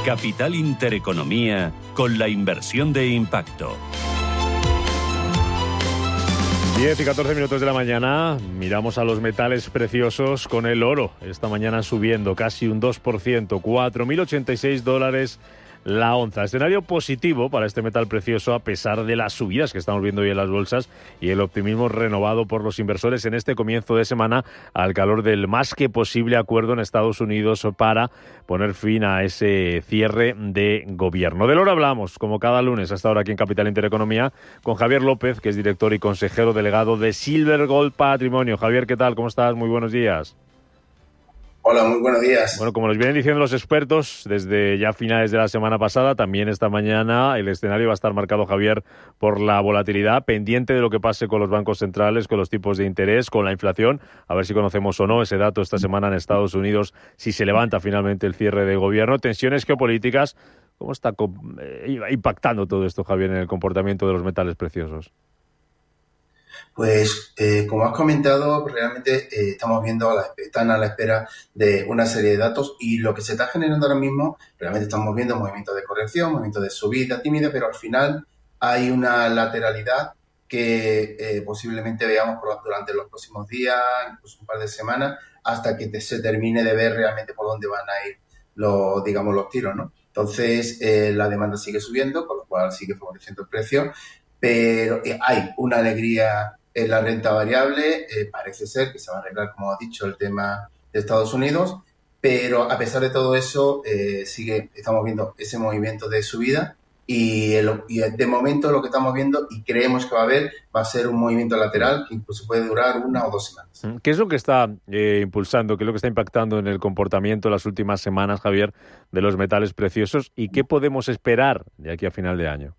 Capital Intereconomía con la inversión de impacto. 10 y 14 minutos de la mañana, miramos a los metales preciosos con el oro. Esta mañana subiendo casi un 2%, $4.086 la onza. Escenario positivo para este metal precioso a pesar de las subidas que estamos viendo hoy en las bolsas y el optimismo renovado por los inversores en este comienzo de semana al calor del más que posible acuerdo en Estados Unidos para poner fin a ese cierre de gobierno. Del oro hablamos, como cada lunes, hasta ahora aquí en Capital Intereconomía, con Javier López, que es director y consejero delegado de Silver Gold Patrimonio. Javier, ¿qué tal? ¿Cómo estás? Muy buenos días. Hola, muy buenos días. Bueno, como nos vienen diciendo los expertos, desde ya finales de la semana pasada, también esta mañana el escenario va a estar marcado, Javier, por la volatilidad, pendiente de lo que pase con los bancos centrales, con los tipos de interés, con la inflación, a ver si conocemos o no ese dato esta semana en Estados Unidos, si se levanta finalmente el cierre de gobierno, tensiones geopolíticas. ¿Cómo está impactando todo esto, Javier, en el comportamiento de los metales preciosos? Pues, como has comentado, realmente están a la espera de una serie de datos y lo que se está generando ahora mismo, realmente estamos viendo movimientos de corrección, movimientos de subida tímida, pero al final hay una lateralidad que posiblemente veamos durante los próximos días, incluso un par de semanas, hasta que se termine de ver realmente por dónde van a ir los tiros, ¿no? Entonces, la demanda sigue subiendo, con lo cual sigue favoreciendo el precio, pero hay una alegría en la renta variable, parece ser que se va a arreglar, como ha dicho, el tema de Estados Unidos, pero a pesar de todo eso, estamos viendo ese movimiento de subida y de momento lo que estamos viendo y creemos que va a ser un movimiento lateral que incluso puede durar 1 o 2 semanas. ¿Qué es lo que está impulsando, qué es lo que está impactando en el comportamiento en las últimas semanas, Javier, de los metales preciosos y qué podemos esperar de aquí a final de año?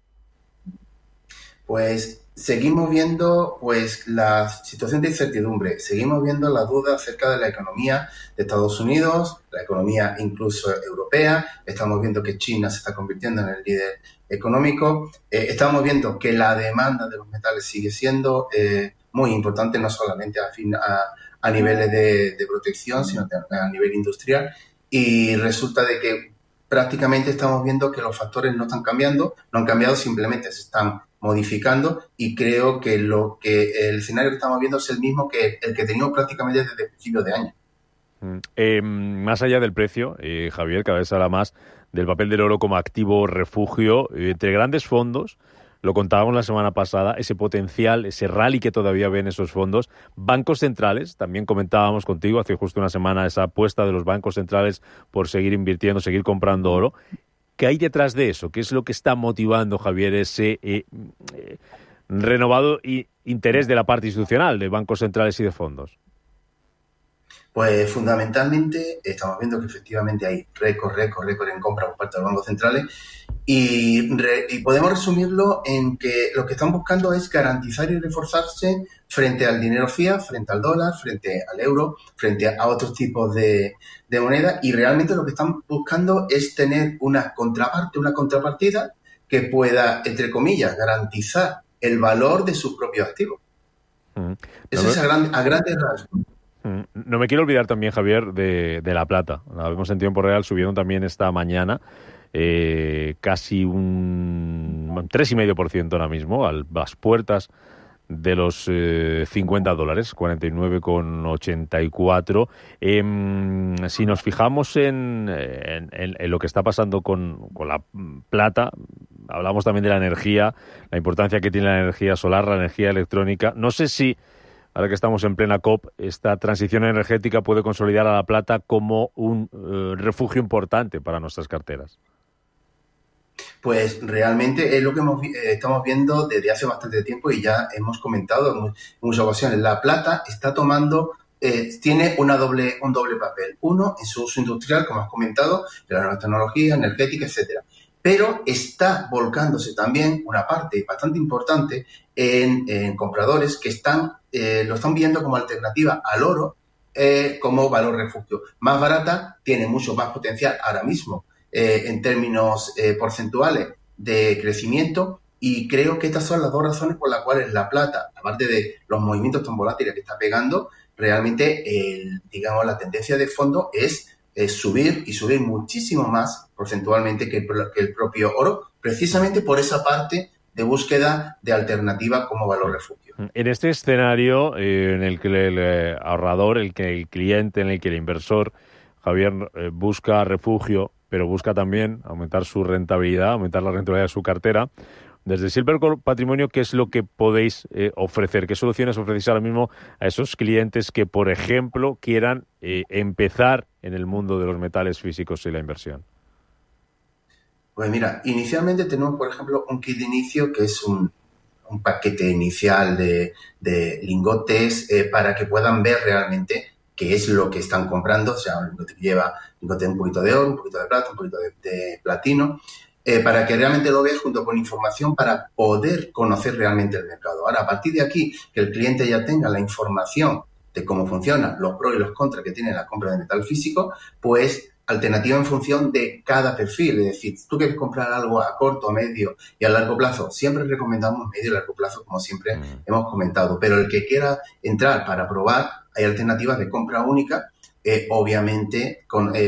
Pues seguimos viendo la situación de incertidumbre, seguimos viendo las dudas acerca de la economía de Estados Unidos, la economía incluso europea, estamos viendo que China se está convirtiendo en el líder económico, estamos viendo que la demanda de los metales sigue siendo muy importante, no solamente a niveles de protección, sino también a nivel industrial, y resulta de que prácticamente estamos viendo que los factores no están cambiando, no han cambiado, simplemente se están modificando y creo que el escenario que estamos viendo es el mismo que el que teníamos prácticamente desde el principio de año. Más allá del precio, Javier, cada vez habla más del papel del oro como activo refugio entre grandes fondos. Lo contábamos la semana pasada, ese potencial, ese rally que todavía ven esos fondos. Bancos centrales, también comentábamos contigo hace justo una semana esa apuesta de los bancos centrales por seguir invirtiendo, seguir comprando oro. ¿Qué hay detrás de eso? ¿Qué es lo que está motivando, Javier, ese renovado interés de la parte institucional, de bancos centrales y de fondos? Pues fundamentalmente estamos viendo que efectivamente hay récord en compra por parte de los bancos centrales y podemos resumirlo en que lo que están buscando es garantizar y reforzarse frente al dinero fiat, frente al dólar, frente al euro, frente a otros tipos de moneda y realmente lo que están buscando es tener una contrapartida que pueda, entre comillas, garantizar el valor de sus propios activos. Eso es a grandes rasgos. No me quiero olvidar también, Javier, de la plata. La vemos en tiempo real subiendo también esta mañana, casi un 3,5% ahora mismo, a las puertas de los $50, 49,84. Si nos fijamos en lo que está pasando con la plata, hablamos también de la energía, la importancia que tiene la energía solar, la energía electrónica. No sé si ahora que estamos en plena COP, esta transición energética puede consolidar a la plata como un refugio importante para nuestras carteras. Pues realmente es lo que estamos viendo desde hace bastante tiempo y ya hemos comentado en muchas ocasiones. La plata está tomando, tiene un doble papel. Uno, en su uso industrial, como has comentado, de la nueva tecnología, energética, etcétera. Pero está volcándose también una parte bastante importante en compradores que lo están viendo como alternativa al oro, como valor refugio. Más barata, tiene mucho más potencial ahora mismo en términos porcentuales de crecimiento y creo que estas son las dos razones por las cuales la plata, aparte de los movimientos tan volátiles que está pegando, realmente la tendencia de fondo es subir y subir muchísimo más porcentualmente que el propio oro, precisamente por esa parte de búsqueda de alternativa como valor refugio. En este escenario en el que el ahorrador, el cliente, en el que el inversor, Javier, busca refugio, pero busca también aumentar su rentabilidad, aumentar la rentabilidad de su cartera, desde Silvergold Patrimonio, ¿qué es lo que podéis ofrecer? ¿Qué soluciones ofrecéis ahora mismo a esos clientes que, por ejemplo, quieran empezar en el mundo de los metales físicos y la inversión? Pues mira, inicialmente tenemos, por ejemplo, un kit de inicio que es un paquete inicial de lingotes para que puedan ver realmente qué es lo que están comprando. O sea, un lingote que lleva un poquito de oro, un poquito de plata, un poquito de platino, para que realmente lo veas junto con información para poder conocer realmente el mercado. Ahora, a partir de aquí, que el cliente ya tenga la información de cómo funciona, los pros y los contras que tiene la compra de metal físico, pues alternativa en función de cada perfil. Es decir, si tú quieres comprar algo a corto, medio y a largo plazo, siempre recomendamos medio y largo plazo, como siempre hemos comentado. Pero el que quiera entrar para probar, hay alternativas de compra única. Obviamente,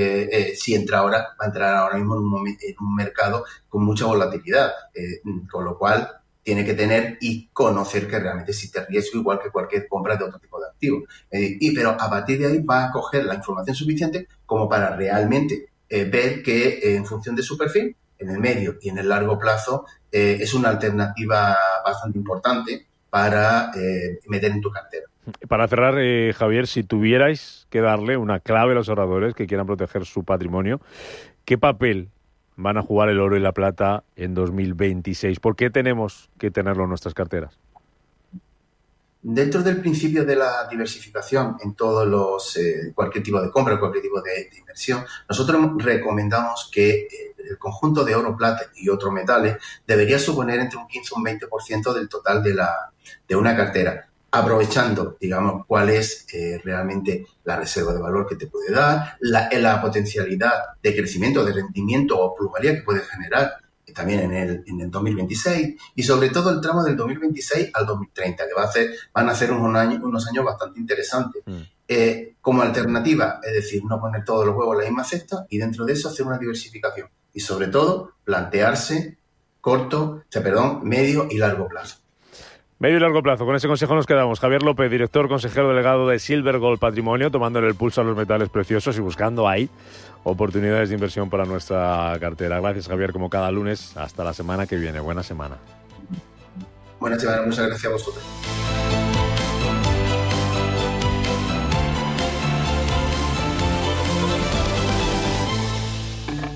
si entra ahora, va a entrar ahora mismo en un mercado con mucha volatilidad, con lo cual tiene que tener y conocer que realmente existe riesgo, igual que cualquier compra de otro tipo de activo. Pero a partir de ahí va a coger la información suficiente como para realmente ver que en función de su perfil, en el medio y en el largo plazo, es una alternativa bastante importante para meter en tu cartera. Para cerrar, Javier, si tuvierais que darle una clave a los ahorradores que quieran proteger su patrimonio, ¿qué papel van a jugar el oro y la plata en 2026? ¿Por qué tenemos que tenerlo en nuestras carteras? Dentro del principio de la diversificación en todos cualquier tipo de compra, cualquier tipo de inversión, nosotros recomendamos que el conjunto de oro, plata y otros metales debería suponer entre un 15 y un 20% del total de una cartera, aprovechando, digamos, cuál es realmente la reserva de valor que te puede dar, la potencialidad de crecimiento, de rendimiento o plusvalía que puede generar también en el 2026 y sobre todo el tramo del 2026 al 2030, que van a ser unos años bastante interesantes. Como alternativa, es decir, no poner todos los huevos en la misma cesta y dentro de eso hacer una diversificación y sobre todo plantearse medio y largo plazo. Medio y largo plazo. Con ese consejo nos quedamos. Javier López, director consejero delegado de Silvergold Patrimonio, tomándole el pulso a los metales preciosos y buscando ahí oportunidades de inversión para nuestra cartera. Gracias, Javier, como cada lunes. Hasta la semana que viene. Buena semana. Buena semana. Muchas gracias a vosotros.